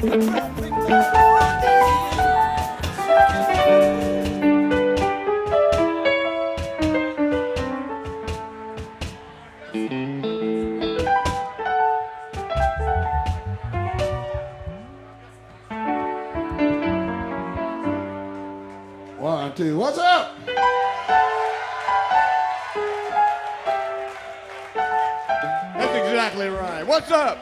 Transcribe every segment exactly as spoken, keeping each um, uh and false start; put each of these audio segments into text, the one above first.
One, two, what's up? That's exactly right. What's up?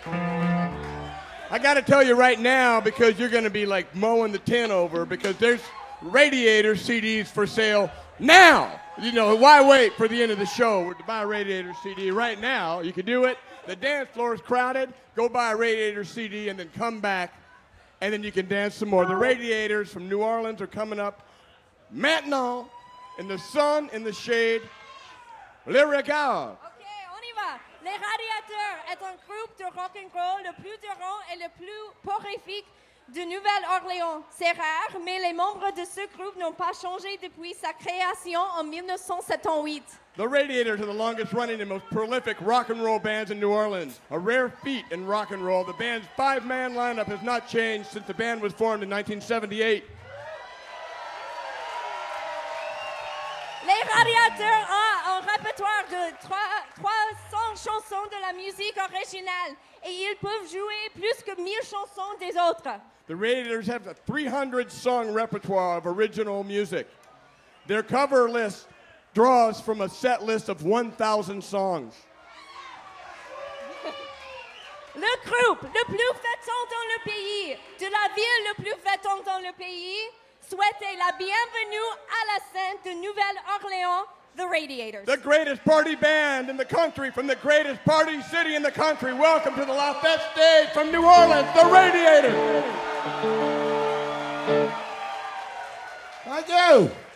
I got to tell you right now, because you're going to be like mowing the tin over, because there's Radiator C Ds for sale now. You know, why wait for the end of the show to buy a Radiator C D right now? You can do it. The dance floor is crowded. Go buy a Radiator C D and then come back, and then you can dance some more. The Radiators from New Orleans are coming up maintenant, in the sun, in the shade. Les regards. OK, on y va. Les Radiateurs est un groupe de rock and roll le plus durant et le plus prolifique de Nouvelle-Orléans. C'est rare, mais les membres de ce groupe n'ont pas changé depuis sa création en dix-neuf cent soixante-dix-huit. The Radiators are the longest running and most prolific rock and roll bands in New Orleans. A rare feat in rock and roll. The band's five-man lineup has not changed since the band was formed in nineteen seventy-eight. Les Radiateurs ont un répertoire de trois cents chansons de la musique originale et ils peuvent jouer plus que mille chansons des autres. The Radiators have a three hundred song repertoire of original music. Their cover list draws from a set list of one thousand songs. Le groupe le plus fêtant dans le pays, de la ville le plus fêtante dans le pays, souhaitez la bienvenue à la scène de Nouvelle-Orléans, the Radiators. The greatest party band in the country from the greatest party city in the country. Welcome to the Lafayette stage from New Orleans, the Radiators. Thank you.